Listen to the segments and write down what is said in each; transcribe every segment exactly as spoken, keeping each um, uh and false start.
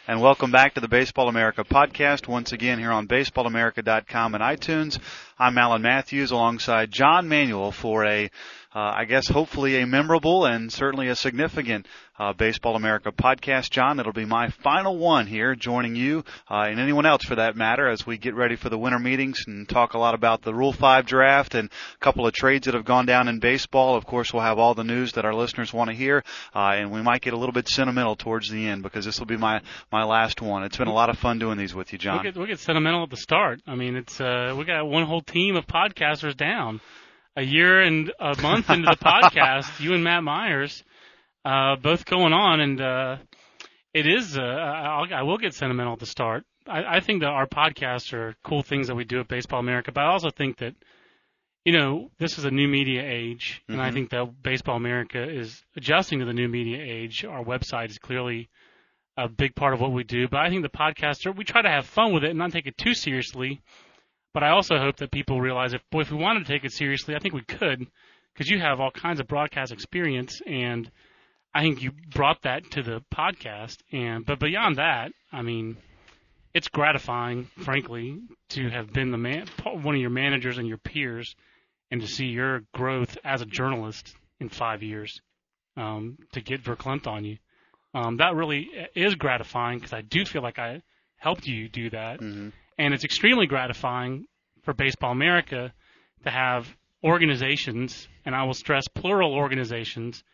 and welcome back to the Baseball America podcast, once again here on baseball america dot com and iTunes. I'm Alan Matthews alongside John Manuel for a, uh, I guess, hopefully a memorable and certainly a significant uh, Baseball America podcast. John, it'll be my final one here, joining you uh, and anyone else for that matter as we get ready for the winter meetings and talk a lot about the Rule five draft and a couple of trades that have gone down in baseball. Of course, we'll have all the news that our listeners want to hear, uh, and we might get a little bit sentimental towards the end because this will be my, my last one. It's been a lot of fun doing these with you, John. We'll get, we'll get sentimental at the start. I mean, it's uh, we got one whole team of podcasters down. A year and a month into the podcast, you and Matt Myers uh, both going on, and uh, it is, uh, I'll, I will get sentimental at the start. I, I think that our podcasts are cool things that we do at Baseball America, but I also think that, you know, this is a new media age, and mm-hmm. I think that Baseball America is adjusting to the new media age. Our website is clearly a big part of what we do, but I think the podcasts, are, we try to have fun with it and not take it too seriously. But I also hope that people realize if, boy, if we wanted to take it seriously, I think we could, because you have all kinds of broadcast experience, and I think you brought that to the podcast. And but beyond that, I mean, it's gratifying, frankly, to have been the man, one of your managers and your peers, and to see your growth as a journalist in five years, um, to get verklempt on you. Um, that really is gratifying because I do feel like I helped you do that. Mm-hmm. And it's extremely gratifying for Baseball America to have organizations, and I will stress plural organizations,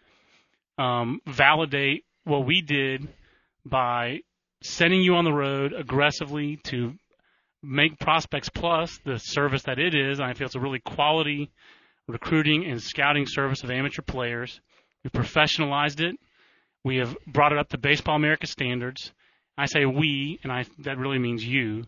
um, validate what we did by sending you on the road aggressively to make Prospects Plus the service that it is. And I feel it's a really quality recruiting and scouting service of amateur players. We've professionalized it. We have brought it up to Baseball America standards. I say we, and I that really means you.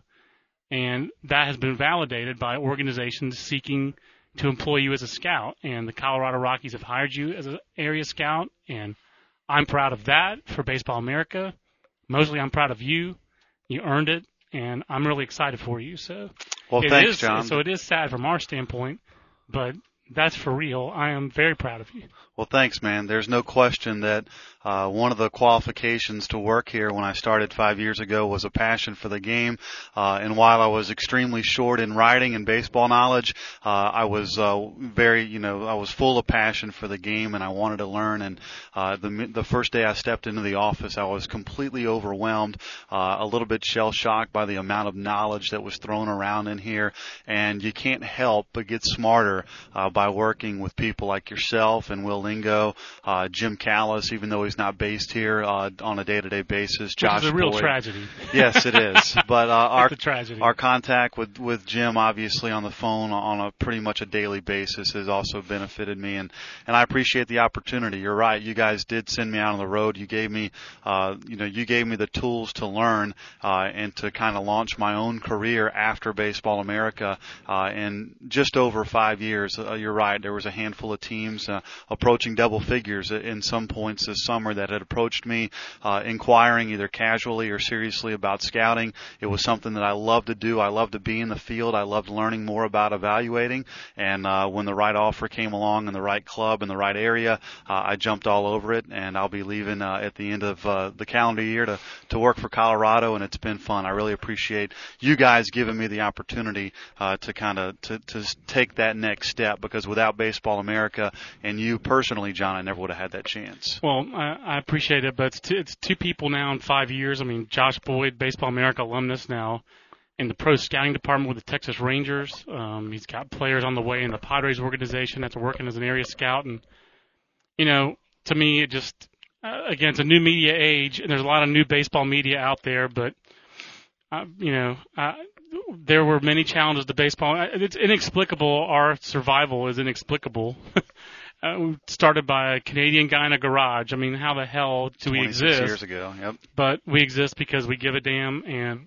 And that has been validated by organizations seeking to employ you as a scout. And the Colorado Rockies have hired you as an area scout. And I'm proud of that for Baseball America. Mostly I'm proud of you. You earned it. And I'm really excited for you. So well, it thanks, is, John. So it is sad from our standpoint. But that's for real. I am very proud of you. Well, thanks, man. There's no question that uh, one of the qualifications to work here when I started five years ago was a passion for the game. Uh, and while I was extremely short in writing and baseball knowledge, uh, I was uh, very, you know, I was full of passion for the game, and I wanted to learn. And uh, the the first day I stepped into the office, I was completely overwhelmed, uh, a little bit shell-shocked by the amount of knowledge that was thrown around in here. And you can't help but get smarter uh, by working with people like yourself and Will Lingo, uh, Jim Callis, even though he's not based here uh, on a day-to-day basis. Josh Which is a real Boyd. tragedy. Yes, it is. But uh, our tragedy. our contact with, with Jim, obviously on the phone on a pretty much a daily basis, has also benefited me, and, and I appreciate the opportunity. You're right. You guys did send me out on the road. You gave me, uh, you know, you gave me the tools to learn uh, and to kind of launch my own career after Baseball America. Uh, in just over five years, uh, you're right. There was a handful of teams uh, approaching double figures in some points this summer that had approached me, uh, inquiring either casually or seriously about scouting. It was something that I loved to do. I loved to be in the field. I loved learning more about evaluating. And uh, when the right offer came along in the right club in the right area, uh, I jumped all over it. And I'll be leaving uh, at the end of uh, the calendar year to, to work for Colorado, and it's been fun. I really appreciate you guys giving me the opportunity uh, to kind of to, to take that next step, because without Baseball America and you personally, John, I never would have had that chance. Well, I, I appreciate it, but it's two, it's two people now in five years. I mean, Josh Boyd, Baseball America alumnus now in the pro scouting department with the Texas Rangers. Um, he's got players on the way in the Padres organization that's working as an area scout. And, you know, to me, it just, uh, again, it's a new media age, and there's a lot of new baseball media out there, but, uh, you know, uh, there were many challenges to baseball. It's inexplicable. Our survival is inexplicable. Uh, we started by a Canadian guy in a garage. I mean, how the hell do we exist? twenty-six years ago, yep. But we exist because we give a damn, and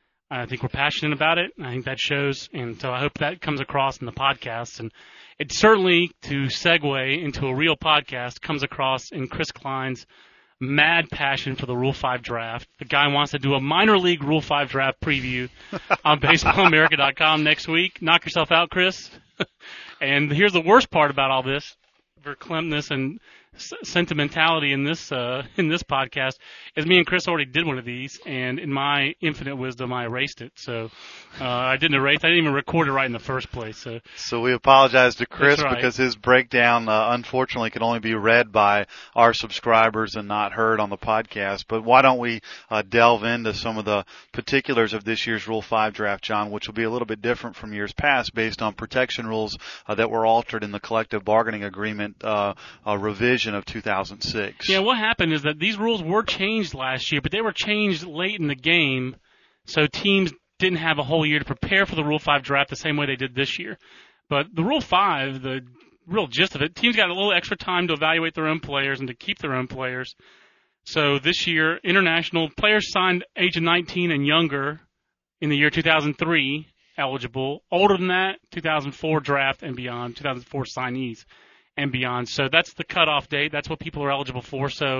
I think we're passionate about it. I think that shows, and so I hope that comes across in the podcast. And it certainly, to segue into a real podcast, comes across in Chris Klein's mad passion for the Rule five draft. The guy wants to do a minor league Rule five draft preview on baseball america dot com next week. Knock yourself out, Chris. And here's the worst part about all this. Verklemptness and s- sentimentality in this uh, in this podcast is me and Chris already did one of these, and in my infinite wisdom, I erased it. So uh, I didn't erase. I didn't even record it right in the first place. So, so we apologize to Chris right. because his breakdown, uh, unfortunately, can only be read by our subscribers and not heard on the podcast. But why don't we uh, delve into some of the particulars of this year's Rule five draft, John, which will be a little bit different from years past based on protection rules uh, that were altered in the collective bargaining agreement uh, uh, revision of two thousand six. Yeah, what happened is that these rules were changed last year, but they were changed late in the game, so teams didn't have a whole year to prepare for the Rule five draft the same way they did this year. But the Rule five, the real gist of it, teams got a little extra time to evaluate their own players and to keep their own players. So this year, international players signed age of nineteen and younger in the year two thousand three eligible. Older than that, two thousand four draft and beyond, two thousand four signees and beyond. So that's the cutoff date. That's what people are eligible for. So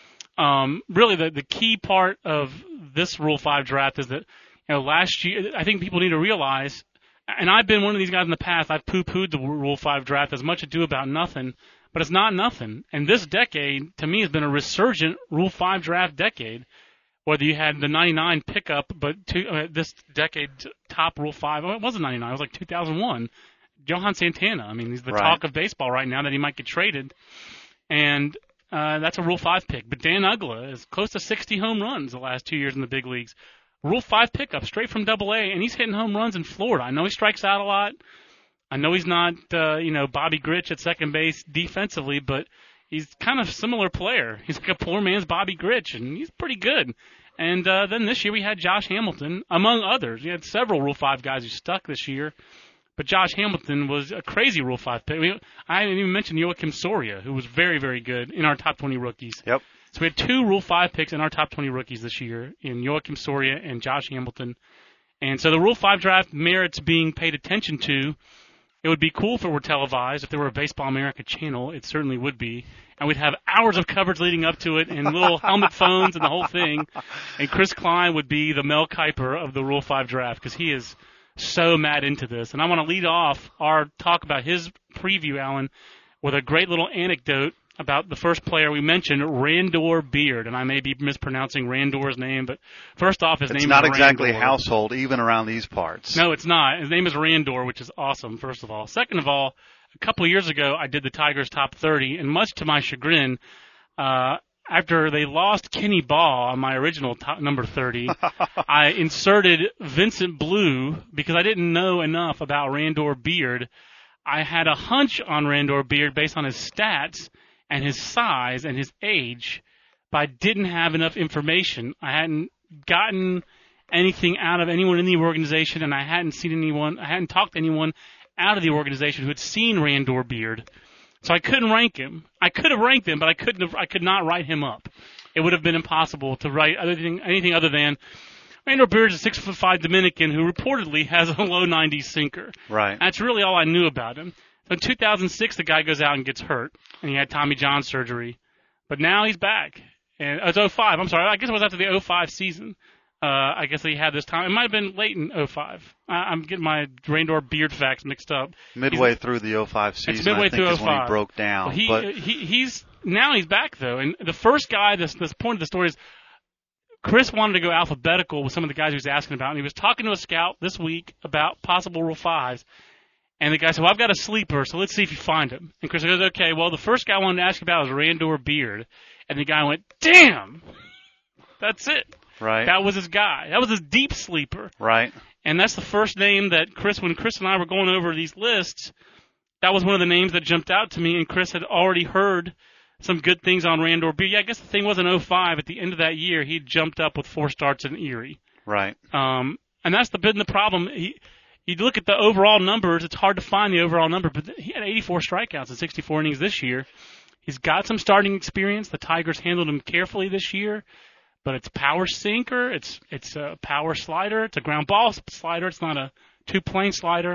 um, really the, the key part of this Rule five draft is that, you know, last year, I think people need to realize, and I've been one of these guys in the past, I've poo-pooed the Rule five draft as much ado about nothing, but it's not nothing. And this decade, to me, has been a resurgent Rule five draft decade. Whether you had the ninety-nine pickup, but two, uh, this decade top Rule five, well, it wasn't ninety-nine, it was like two thousand one. Johan Santana, I mean, he's the right. talk of baseball right now that he might get traded. And uh, that's a Rule five pick. But Dan Uggla is close to sixty home runs the last two years in the big leagues. Rule five pickup, straight from Double A, and he's hitting home runs in Florida. I know he strikes out a lot. I know he's not, uh, you know, Bobby Grich at second base defensively, but he's kind of a similar player. He's like a poor man's Bobby Grich, and he's pretty good. And uh, then this year we had Josh Hamilton, among others. We had several Rule five guys who stuck this year, but Josh Hamilton was a crazy Rule five pick. We, I didn't even mention Joakim Soria, who was very, very good in our top twenty rookies. Yep. So we had two Rule five picks in our top twenty rookies this year, in Joakim Soria and Josh Hamilton. And so the Rule five draft merits being paid attention to. It would be cool if it were televised. If there were a Baseball America channel, it certainly would be. And we'd have hours of coverage leading up to it and little helmet phones and the whole thing. And Chris Klein would be the Mel Kiper of the Rule five draft because he is so mad into this. And I want to lead off our talk about his preview, Alan, with a great little anecdote about the first player we mentioned, Randor Beard. And I may be mispronouncing Randor's name, but first off, his it's name is not exactly Randor. household, even around these parts. No, it's not. His name is Randor, which is awesome, first of all. Second of all, a couple of years ago, I did the Tigers top thirty, and much to my chagrin, uh, after they lost Kenny Ball on my original top, number thirty, I inserted Vincent Blue because I didn't know enough about Randor Beard. I had a hunch on Randor Beard based on his stats and his size and his age, but I didn't have enough information. I hadn't gotten anything out of anyone in the organization, and I hadn't seen anyone, I hadn't talked to anyone out of the organization who had seen Randor Beard. So I couldn't rank him. I could have ranked him, but I couldn't have, I could not write him up. It would have been impossible to write anything, anything other than Randor Beard is a six foot five Dominican who reportedly has a low nineties sinker. Right. That's really all I knew about him. So in two thousand six, the guy goes out and gets hurt, and he had Tommy John surgery. But now he's back. And it's oh five. I'm sorry. I guess it was after the oh five season. Uh, I guess he had this time. It might have been late in oh five. I, I'm getting my Randor Beard facts mixed up. Midway he's, through the oh five season, it's midway I think through is when he broke down. Well, he, but he, he's now he's back though, and the first guy. This this point of the story is Chris wanted to go alphabetical with some of the guys he was asking about, and he was talking to a scout this week about possible Rule fives. And the guy said, well, I've got a sleeper, so let's see if you find him. And Chris goes, okay, well, the first guy I wanted to ask you about was Randor Beard. And the guy went, damn! That's it. Right. That was his guy. That was his deep sleeper. Right. And that's the first name that Chris, when Chris and I were going over these lists, that was one of the names that jumped out to me, and Chris had already heard some good things on Randor Beard. Yeah, I guess the thing was in oh five, at the end of that year, he jumped up with four starts in Erie. Right. Um, and that's the been the problem. He, you look at the overall numbers, it's hard to find the overall number, but he had eighty-four strikeouts in sixty-four innings this year. He's got some starting experience. The Tigers handled him carefully this year, but it's power sinker, it's it's a power slider, it's a ground ball slider, it's not a two-plane slider.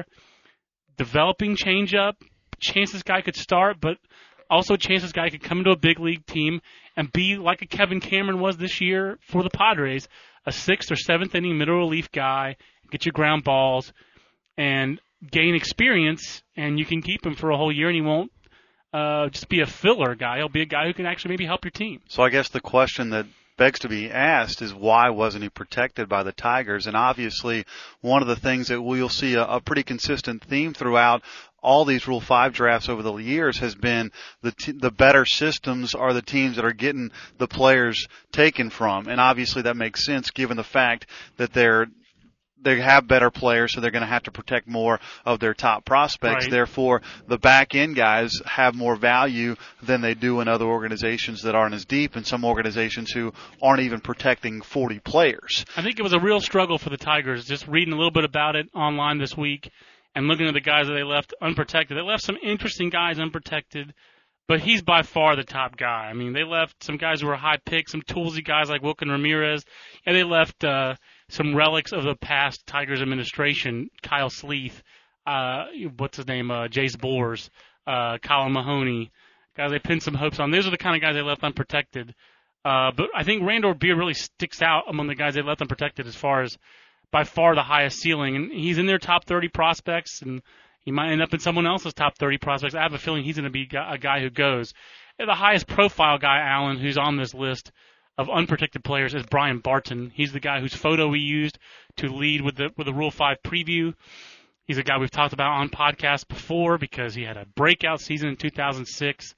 Developing changeup, chance this guy could start, but also a chance this guy could come into a big league team and be like a Kevin Cameron was this year for the Padres, a sixth or seventh inning middle relief guy, get your ground balls, and gain experience, and you can keep him for a whole year, and he won't uh, just be a filler guy. He'll be a guy who can actually maybe help your team. So I guess the question that begs to be asked is why wasn't he protected by the Tigers? And obviously one of the things that we'll see a, a pretty consistent theme throughout all these Rule five drafts over the years has been the t- the better systems are the teams that are getting the players taken from. And obviously that makes sense given the fact that they're they have better players, so they're going to have to protect more of their top prospects. Right. Therefore, the back-end guys have more value than they do in other organizations that aren't as deep, and some organizations who aren't even protecting forty players. I think it was a real struggle for the Tigers, just reading a little bit about it online this week and looking at the guys that they left unprotected. They left some interesting guys unprotected, but he's by far the top guy. I mean, they left some guys who were high picks, some toolsy guys like Wilkin Ramirez, and they left uh, some relics of the past Tigers administration, Kyle Sleeth, uh, what's his name, uh, Jace Boers, uh, Colin Mahoney, guys they pinned some hopes on. Those are the kind of guys they left unprotected. Uh, but I think Randor Beer really sticks out among the guys they left unprotected as far as by far the highest ceiling. And he's in their top thirty prospects, and he might end up in someone else's top thirty prospects. I have a feeling he's going to be a guy who goes. And the highest profile guy, Alan, who's on this list of unprotected players is Brian Barton. He's the guy whose photo we used to lead with the with the Rule five preview. He's a guy we've talked about on podcasts before because he had a breakout season in two thousand six,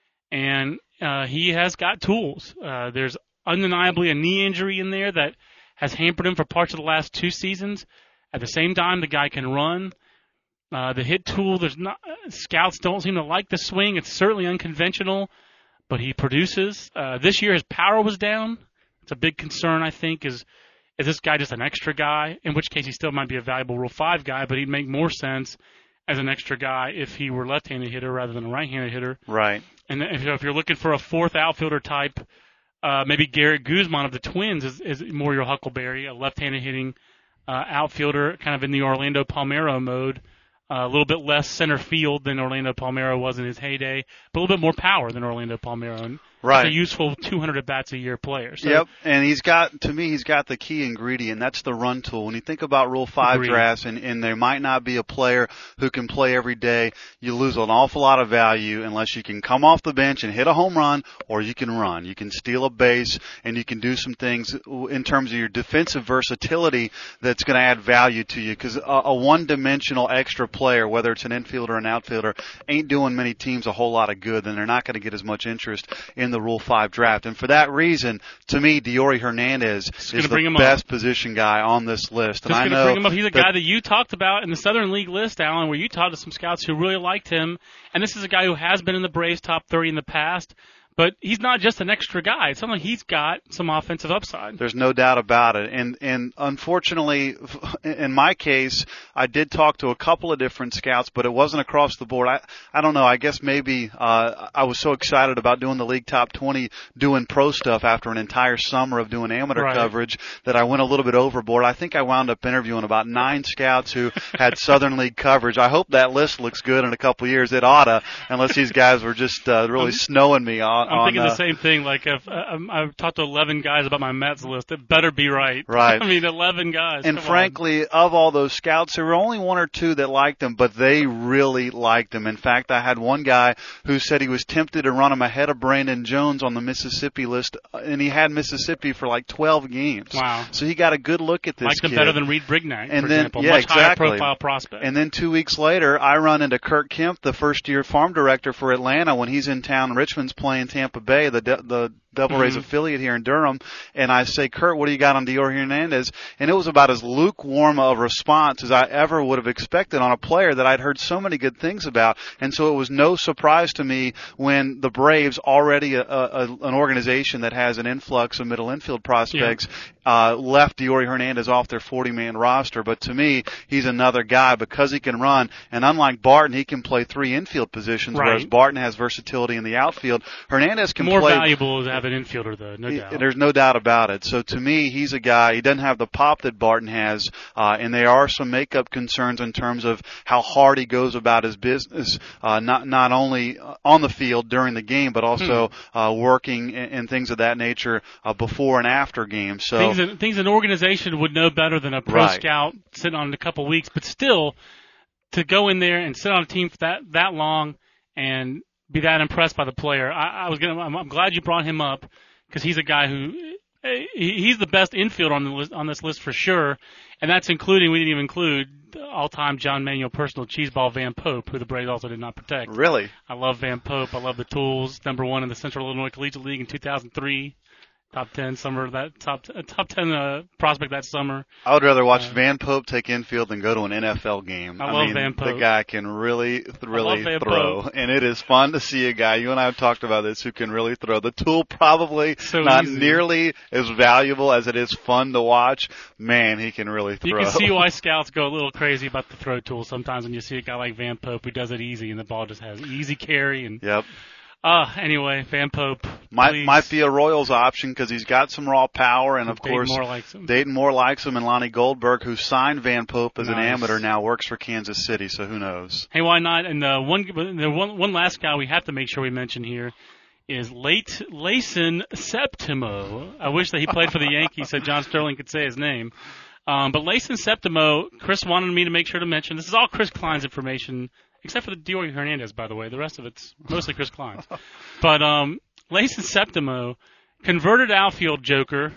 and uh, he has got tools. Uh, there's undeniably a knee injury in there that has hampered him for parts of the last two seasons. At the same time, the guy can run. Uh, the hit tool, there's not scouts don't seem to like the swing. It's certainly unconventional, but he produces. Uh, this year his power was down. It's a big concern, I think, is is this guy just an extra guy? In which case he still might be a valuable Rule five guy, but he'd make more sense as an extra guy if he were a left-handed hitter rather than a right-handed hitter. Right. And if, if you're looking for a fourth outfielder type, uh, maybe Garrett Guzman of the Twins is, is more your Huckleberry, a left-handed hitting uh, outfielder, kind of in the Orlando Palmeiro mode. Uh, a little bit less center field than Orlando Palmeiro was in his heyday, but a little bit more power than Orlando Palmeiro. And right. He's a useful two hundred at-bats a year player. So, yep, and he's got, to me, he's got the key ingredient. That's the run tool. When you think about Rule five Agreed. drafts, and, and there might not be a player who can play every day, you lose an awful lot of value unless you can come off the bench and hit a home run, or you can run. You can steal a base, and you can do some things in terms of your defensive versatility that's going to add value to you. Because a, a one-dimensional extra player, whether it's an infielder or an outfielder, ain't doing many teams a whole lot of good. Then they're not going to get as much interest in the Rule five draft. And for that reason, to me, Deory Hernandez Just is bring the him best up. position guy on this list. Just and I going to know bring him up. He's a that, guy that you talked about in the Southern League list, Alan, where you talked to some scouts who really liked him. And this is a guy who has been in the Braves top thirty in the past. But he's not just an extra guy. It's something he's got some offensive upside. There's no doubt about it. And and unfortunately, in my case, I did talk to a couple of different scouts, but it wasn't across the board. I I don't know. I guess maybe uh, I was so excited about doing the League Top twenty, doing pro stuff after an entire summer of doing amateur right. coverage that I went a little bit overboard. I think I wound up interviewing about nine scouts who had Southern League coverage. I hope that list looks good in a couple of years. It oughta, unless these guys were just uh, really I'm, snowing me on. I'm on, thinking uh, the same thing. Like if uh, I've talked to eleven guys about my Mets list, it better be right. Right. I mean, eleven guys. And Come frankly, on. of all those scouts, there were only one or two that liked him, but they really liked him. In fact, I had one guy who said he was tempted to run him ahead of Brandon Jones on the Mississippi list, and he had Mississippi for like twelve games. Wow. So he got a good look at this Liked him kid. better than Reed Brignac, and for then, example. Yeah, Much exactly. higher profile prospect. And then two weeks later, I run into Kurt Kemp, the first-year farm director for Atlanta, when he's in town. Richmond's playing Tampa Bay, the the Double Rays mm-hmm. affiliate here in Durham, and I say, Kurt, what do you got on Deory Hernandez? And it was about as lukewarm a response as I ever would have expected on a player that I'd heard so many good things about. And so it was no surprise to me when the Braves, already a, a, an organization that has an influx of middle infield prospects, yeah. uh, left Deory Hernandez off their forty-man roster. But to me, he's another guy because he can run, and unlike Barton, he can play three infield positions, right. whereas Barton has versatility in the outfield. Hernandez can More play. More valuable to have an infielder, though, no doubt. There's no doubt about it. So to me, he's a guy, he doesn't have the pop that Barton has, uh, and there are some makeup concerns in terms of how hard he goes about his business, uh, not not only on the field during the game, but also hmm. uh, working and, and things of that nature uh, before and after games. So things, that, things an organization would know better than a pro right. scout sitting on in a couple weeks, but still, to go in there and sit on a team for that, that long and be that impressed by the player. I, I was gonna. I'm, I'm glad you brought him up because he's a guy who he's the best infield on the list, on this list for sure, and that's including we didn't even include all-time John Manuel personal cheeseball Van Pope, who the Braves also did not protect. Really? I love Van Pope. I love the tools. Number one in the Central Illinois Collegiate League in two thousand three. Top ten summer that top uh, top ten uh, prospect that summer. I would rather watch uh, Van Pope take infield than go to an N F L game. I, I love mean, Van Pope. The guy can really, really Van throw, Pope. and it is fun to see a guy. You and I have talked about this who can really throw. The tool probably so not easy. nearly as valuable as it is fun to watch. Man, he can really throw. You can see why scouts go a little crazy about the throw tool sometimes when you see a guy like Van Pope who does it easy and the ball just has easy carry and. Yep. Uh, anyway, Van Pope. Might please. might be a Royals option because he's got some raw power, and of Dayton course Moore likes him. Dayton Moore likes him, and Lonnie Goldberg, who signed Van Pope as Nice. an amateur, now works for Kansas City. So who knows? Hey, why not? And uh, one, the one, one last guy we have to make sure we mention here is late Layson Septimo. I wish that he played for the Yankees so John Sterling could say his name. Um, but Layson Septimo, Chris wanted me to make sure to mention. This is all Chris Klein's information. Except for the Dior Hernandez, by the way. The rest of it's mostly Chris Klein's. But um, Layson Septimo, converted outfield joker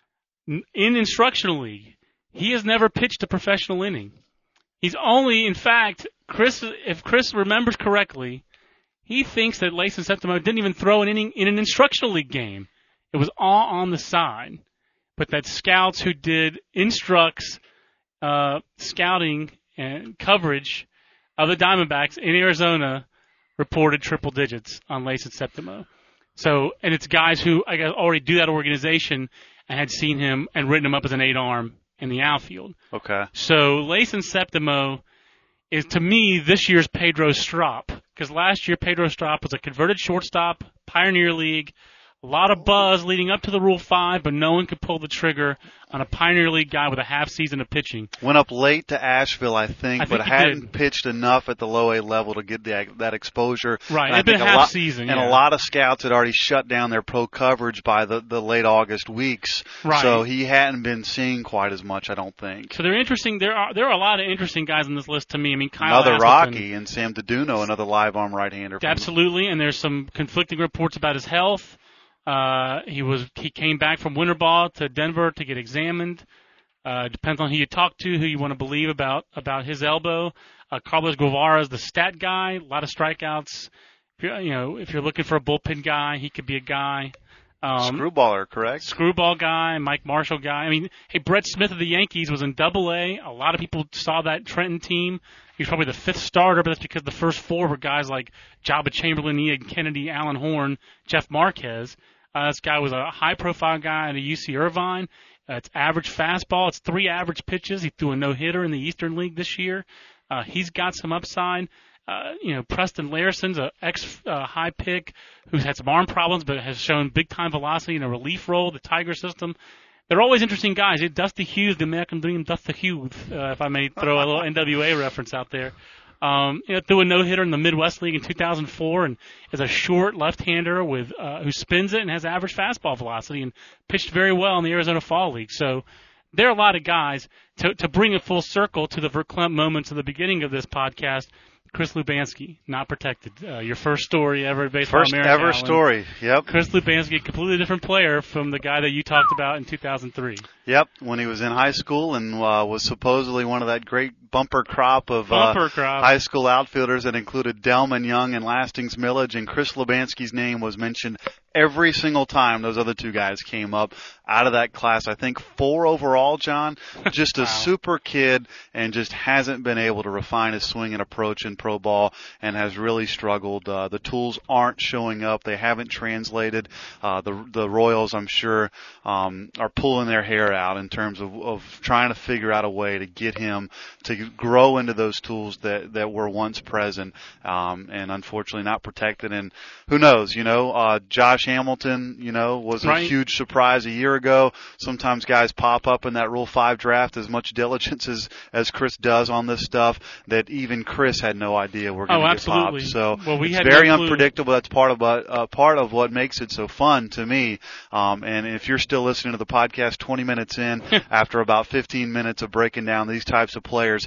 in instructional league. He has never pitched a professional inning. He's only, in fact, Chris. If Chris remembers correctly, he thinks that Layson Septimo didn't even throw an inning in an instructional league game. It was all on the side. But that scouts who did instructs uh, scouting and coverage of the Diamondbacks in Arizona reported triple digits on Layson Septimo. So, and it's guys who I guess already do that organization and had seen him and written him up as an eight arm in the outfield. Okay. So Layson Septimo is to me this year's Pedro Strop because last year Pedro Strop was a converted shortstop, Pioneer League. A lot of buzz leading up to the Rule five, but no one could pull the trigger on a Pioneer League guy with a half season of pitching. Went up late to Asheville, I think, I think but he hadn't did. pitched enough at the low A level to get the, that exposure. Right, And I it'd been think a half lot, season, and yeah. a lot of scouts had already shut down their pro coverage by the, the late August weeks. Right. So he hadn't been seeing quite as much, I don't think. So they're interesting. There are there are a lot of interesting guys on this list to me. I mean, Kyle Another Asselton, Rocky and Sam Deduno, another live arm right-hander. From absolutely, and there's some conflicting reports about his health. Uh, he was he came back from winter ball to Denver to get examined. Uh, depends on who you talk to, who you want to believe about about his elbow. Uh, Carlos Guevara is the stat guy. A lot of strikeouts. If you're, you know, if you're looking for a bullpen guy, he could be a guy. Um, Screwballer, correct? Screwball guy, Mike Marshall guy. I mean, hey, Brett Smith of the Yankees was in Double A. A lot of people saw that Trenton team. He was probably the fifth starter, but that's because the first four were guys like Jabba Chamberlain, Ian Kennedy, Alan Horn, Jeff Marquez. Uh, this guy was a high-profile guy at a U C Irvine. Uh, it's average fastball. It's three average pitches. He threw a no-hitter in the Eastern League this year. Uh, he's got some upside. Uh, you know, Preston Larson's an ex-high uh, pick who's had some arm problems but has shown big-time velocity in a relief role, the Tiger system. They're always interesting guys. Dusty Hughes, the American Dream, Dusty Hughes, uh, if I may throw a little N W A reference out there. Um, you know, threw a no-hitter in the Midwest League in two thousand four and is a short left-hander with uh, who spins it and has average fastball velocity and pitched very well in the Arizona Fall League. So there are a lot of guys. To, to bring it full circle to the Verklempt moments at the beginning of this podcast, Chris Lubanski, not protected. Uh, your first story ever at Baseball First America. ever Alan. story, yep. Chris Lubanski, a completely different player from the guy that you talked about in two thousand three. Yep, when he was in high school and uh, was supposedly one of that great bumper crop of Bumper uh, crop. high school outfielders that included Delman Young and Lastings Millage, and Chris Lubanski's name was mentioned every single time those other two guys came up out of that class. I think four overall, John. Just a Wow. super kid and just hasn't been able to refine his swing and approach in pro ball and has really struggled. Uh, the tools aren't showing up. They haven't translated. Uh, the the Royals, I'm sure, um, are pulling their hair out in terms of, of trying to figure out a way to get him to grow into those tools that, that were once present, um, and unfortunately not protected. And who knows, you know, uh, Josh Hamilton, you know, was a Right. huge surprise a year ago. Sometimes guys pop up in that Rule five draft as much diligence as, as Chris does on this stuff that even Chris had no idea we're going to Oh, get absolutely. popped. So Well, we it's had very no clue. unpredictable. That's part of what, uh, part of what makes it so fun to me. Um, and if you're still listening to the podcast twenty minutes in, after about fifteen minutes of breaking down these types of players,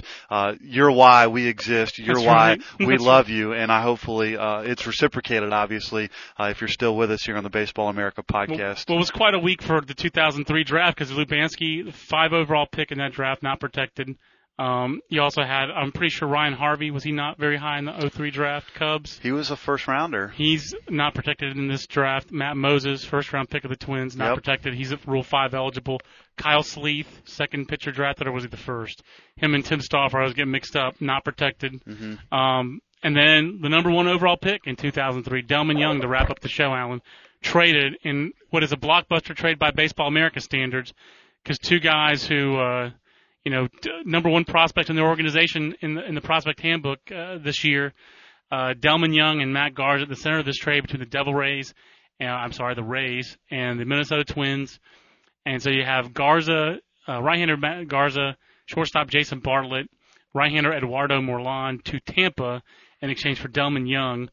uh, you're why we exist. You're That's why right. we That's love you, and I hopefully uh, it's reciprocated, obviously, uh, if you're still with us here on the Baseball America podcast. Well, well, it was quite a week for the two thousand three draft because Lubanski, five overall pick in that draft, not protected. Um, you also had, I'm pretty sure Ryan Harvey, was he not very high in the oh three draft, Cubs? He was a first rounder. He's not protected in this draft. Matt Moses, first round pick of the Twins, not Yep. protected. He's at Rule five eligible. Kyle Sleeth, second pitcher drafted, or was he the first? Him and Tim Stauffer, I was getting mixed up, not protected. Mm-hmm. Um, and then the number one overall pick in two thousand three, Delman Young, to wrap up the show, Alan, traded in what is a blockbuster trade by Baseball America standards, because two guys who, uh, you know, t- number one prospect in their organization in the, in the prospect handbook uh, this year, uh, Delman Young and Matt Garza at the center of this trade between the Devil Rays, uh, I'm sorry, the Rays and the Minnesota Twins. And so you have Garza, uh, right-hander Matt Garza, shortstop Jason Bartlett, right-hander Eduardo Morlan to Tampa in exchange for Delman Young,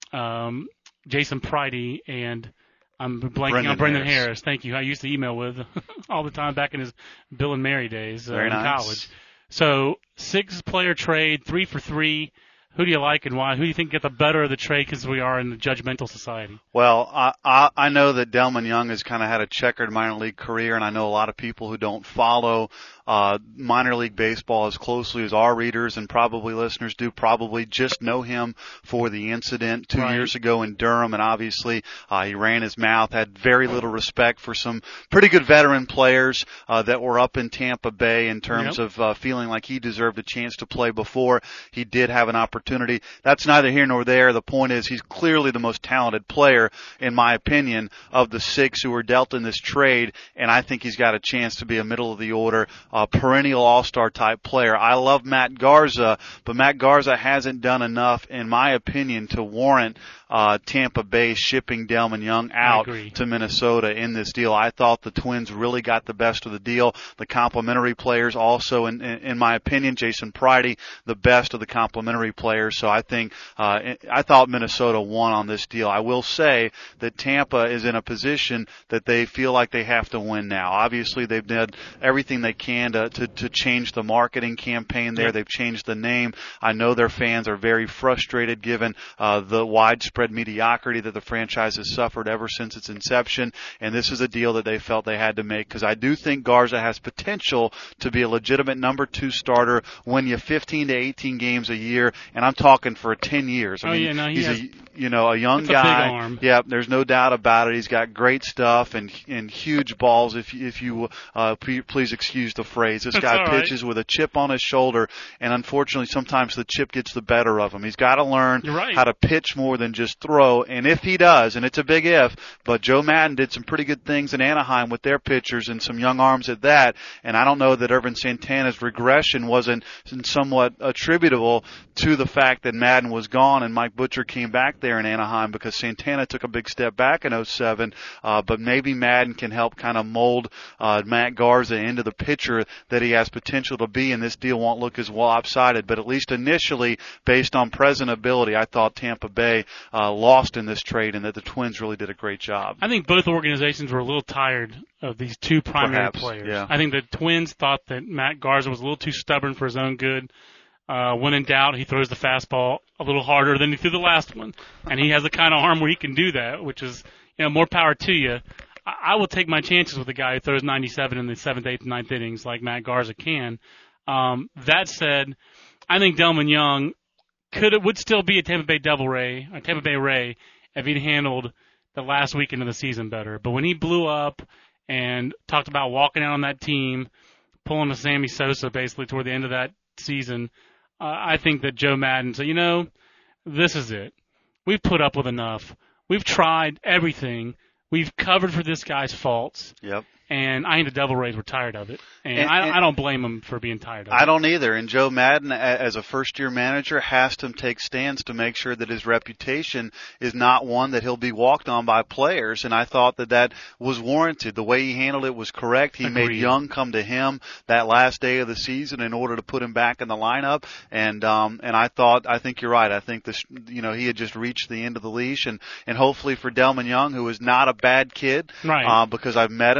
um, Jason Pridey, and I'm blanking Brendan on Brendan Harris. Harris. Thank you. I used to email with all the time back in his Bill and Mary days uh, Very in nice. college. So six-player trade, three for three. Who do you like and why? Who do you think get the better of the trade because we are in the judgmental society? Well, I, I, I know that Delman Young has kind of had a checkered minor league career, and I know a lot of people who don't follow uh, minor league baseball as closely as our readers and probably listeners do probably just know him for the incident two Right. years ago in Durham, and obviously uh, he ran his mouth, had very little respect for some pretty good veteran players uh, that were up in Tampa Bay in terms Yep. of uh, feeling like he deserved a chance to play before he did have an opportunity. That's neither here nor there. The point is he's clearly the most talented player, in my opinion, of the six who were dealt in this trade, and I think he's got a chance to be a middle-of-the-order, uh, perennial all-star type player. I love Matt Garza, but Matt Garza hasn't done enough, in my opinion, to warrant uh, Tampa Bay shipping Delman Young out to Minnesota in this deal. I thought the Twins really got the best of the deal. The complementary players also, in, in, in my opinion, Jason Pridey, the best of the complementary players. So I think, uh, I thought Minnesota won on this deal. I will say that Tampa is in a position that they feel like they have to win now. Obviously, they've done everything they can to, to, to change the marketing campaign there. They've changed the name. I know their fans are very frustrated given uh, the widespread mediocrity that the franchise has suffered ever since its inception, and this is a deal that they felt they had to make because I do think Garza has potential to be a legitimate number two starter, win you fifteen to eighteen games a year, and I'm talking for ten years. I oh, mean, yeah, no, he he's has, a you know a young that's a guy. big arm. Yeah, there's no doubt about it. He's got great stuff and and huge balls. If you, if you uh, p- please excuse the phrase, this That's guy all right. pitches with a chip on his shoulder, and unfortunately, sometimes the chip gets the better of him. He's got to learn You're right. how to pitch more than just throw, and if he does, and it's a big if, but Joe Madden did some pretty good things in Anaheim with their pitchers and some young arms at that, and I don't know that Irvin Santana's regression wasn't somewhat attributable to the fact that Madden was gone and Mike Butcher came back there in Anaheim because Santana took a big step back in oh seven, uh, but maybe Madden can help kind of mold uh, Matt Garza into the pitcher that he has potential to be, and this deal won't look as lopsided, but at least initially, based on present ability, I thought Tampa Bay uh, lost in this trade and that the Twins really did a great job. I think both organizations were a little tired of these two primary Perhaps, players. yeah. I think the Twins thought that Matt Garza was a little too stubborn for his own good. Uh, when in doubt, he throws the fastball a little harder than he threw the last one. And he has the kind of arm where he can do that, which is, you know, more power to you. I, I will take my chances with a guy who throws ninety-seven in the seventh, eighth, and ninth innings like Matt Garza can. Um, that said, I think Delman Young could would still be a Tampa Bay Devil Ray, or Tampa Bay Ray, if he'd handled the last weekend of the season better. But when he blew up and talked about walking out on that team, pulling a Sammy Sosa basically toward the end of that season, uh, I think that Joe Madden said, you know, this is it. We've put up with enough. We've tried everything. We've covered for this guy's faults. Yep. And I think the Devil Rays were tired of it. And, And- I, and- I don't blame them for being tired of it. I don't either. And Joe Madden, a- as a first-year manager, has to take stands to make sure that his reputation is not one that he'll be walked on by players. And I thought that that was warranted. The way he handled it was correct. He made Agreed. Young come to him that last day of the season in order to put him back in the lineup. And um, and I thought, I think you're right. I think this, you know, he had just reached the end of the leash. And and hopefully for Delman Young, who is not a bad kid, Right. uh, because I've met him, I've talked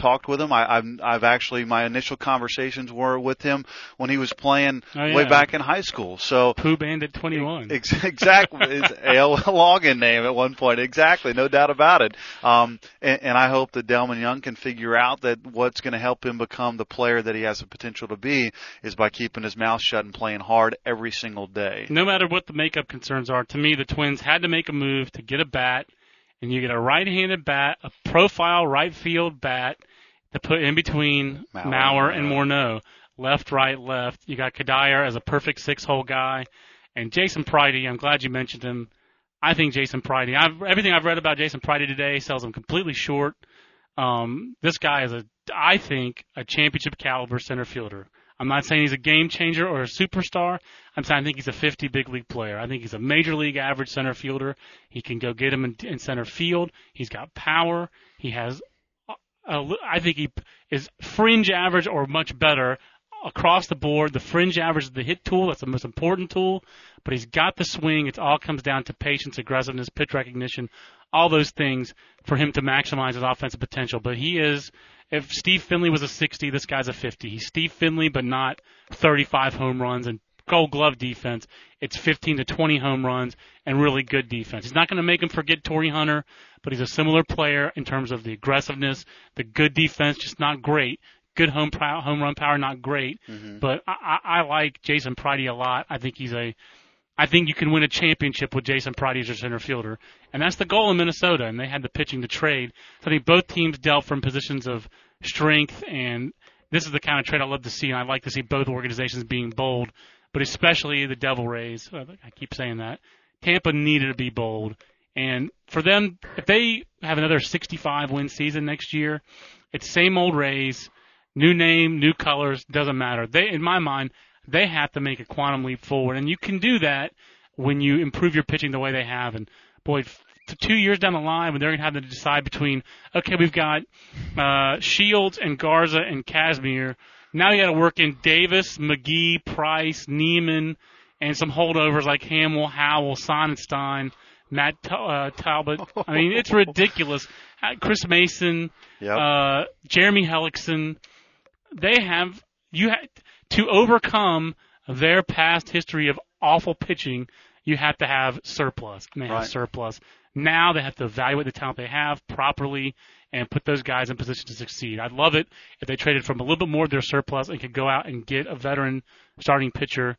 talked with him. I, I've, I've actually, my initial conversations were with him when he was playing oh, yeah. way back in high school. So Pooh Bandit twenty-one. Ex- exactly. It's a login name at one point. Exactly. No doubt about it. Um, and, and I hope that Delmon Young can figure out that what's going to help him become the player that he has the potential to be is by keeping his mouth shut and playing hard every single day. No matter what the makeup concerns are, to me, the Twins had to make a move to get a bat, and you get a right-handed bat, a profile right field bat to put in between Mauer, Mauer and Morneau. Left, right, left. You got Cuddyer as a perfect six-hole guy. And Jason Pridey, I'm glad you mentioned him. I think Jason Pridey, I've, everything I've read about Jason Pridey today sells him completely short. Um, this guy is, a, I think, a championship caliber center fielder. I'm not saying he's a game changer or a superstar. I'm saying I think he's a fifty big league player. I think he's a major league average center fielder. He can go get him in, in center field. He's got power. He has, a, a, I think he is fringe average or much better across the board. The fringe average is the hit tool. That's the most important tool. But he's got the swing. It all comes down to patience, aggressiveness, pitch recognition, all those things for him to maximize his offensive potential. But he is, if Steve Finley was a sixty, this guy's a fifty. He's Steve Finley, but not thirty-five home runs and gold glove defense. It's fifteen to twenty home runs and really good defense. He's not going to make him forget Torrey Hunter, but he's a similar player in terms of the aggressiveness, the good defense, just not great. Good home power, home run power, not great. Mm-hmm. But I, I, I like Jason Pridey a lot. I think he's a I think you can win a championship with Jason Pridey as your center fielder. And that's the goal in Minnesota, and they had the pitching to trade. So I think both teams dealt from positions of strength, and this is the kind of trade I love to see, and I like to see both organizations being bold, but especially the Devil Rays. I keep saying that. Tampa needed to be bold. And for them, if they have another sixty-five win season next year, it's same old Rays, new name, new colors, doesn't matter. They, in my mind, they have to make a quantum leap forward, and you can do that when you improve your pitching the way they have. And, boy, f- two years down the line when they're going to have to decide between, okay, we've got uh, Shields and Garza and Kazmir. Now you got to work in Davis, McGee, Price, Neiman, and some holdovers like Hamill, Howell, Sonnenstein, Matt uh, Talbot. I mean, it's ridiculous. Chris Mason, yep. uh, Jeremy Hellickson. They have you ha- to overcome their past history of awful pitching. You have to have surplus, and they have right. surplus. Now they have to evaluate the talent they have properly and put those guys in position to succeed. I'd love it if they traded from a little bit more of their surplus and could go out and get a veteran starting pitcher,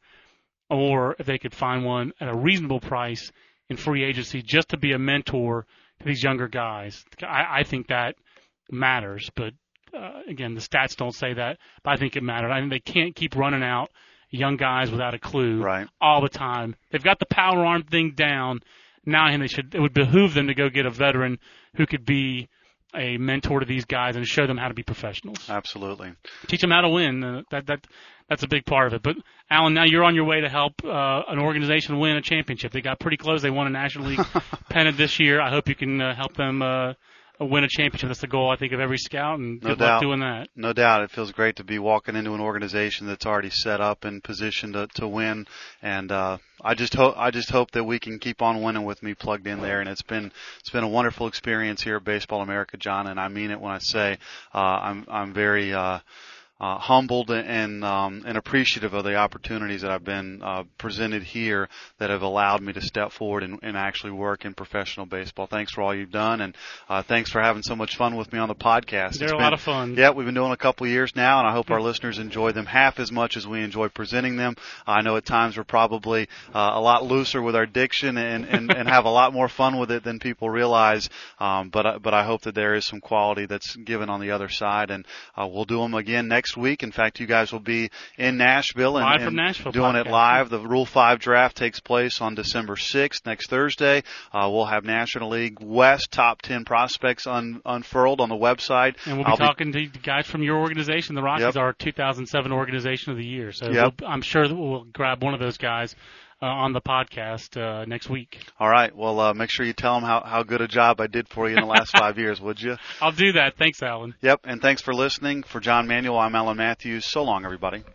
or if they could find one at a reasonable price in free agency just to be a mentor to these younger guys. I, I think that matters, but uh, again, the stats don't say that, but I think it matters. I think they can't keep running out young guys without a clue right. all the time. They've got the power arm thing down. Now I think they should. It would behoove them to go get a veteran who could be a mentor to these guys and show them how to be professionals. Absolutely. Teach them how to win. Uh, that that that's a big part of it. But Alan, now you're on your way to help uh, an organization win a championship. They got pretty close. They won a National League pennant this year. I hope you can uh, help them uh, win a championship. That's the goal, I think, of every scout, and no good doubt. luck doing that. No doubt. It feels great to be walking into an organization that's already set up and positioned to, to win. And uh, I just hope I just hope that we can keep on winning with me plugged in there. And it's been it's been a wonderful experience here at Baseball America, John. And I mean it when I say uh, I'm I'm very uh, Uh, humbled and um, and appreciative of the opportunities that I've been uh, presented here that have allowed me to step forward and, and actually work in professional baseball. Thanks for all you've done, and uh, thanks for having so much fun with me on the podcast. They're it's a been, lot of fun. Yeah, we've been doing a couple of years now, and I hope our listeners enjoy them half as much as we enjoy presenting them. I know at times we're probably uh, a lot looser with our diction and, and, and have a lot more fun with it than people realize, um, but, but I hope that there is some quality that's given on the other side, and uh, we'll do them again next week. In fact, you guys will be in Nashville and, live and from Nashville doing podcast. it live. The Rule five draft takes place on December sixth, next Thursday. Uh, we'll have National League West top ten prospects un, unfurled on the website. And we'll be I'll talking be, to guys from your organization. The Rockies yep. are our two thousand seven Organization of the Year. So yep. we'll, I'm sure that we'll grab one of those guys Uh, on the podcast uh, next week. All right. Well, uh, make sure you tell them how, how good a job I did for you in the last five years, would you? I'll do that. Thanks, Alan. Yep. And thanks for listening. For John Manuel, I'm Alan Matthews. So long, everybody.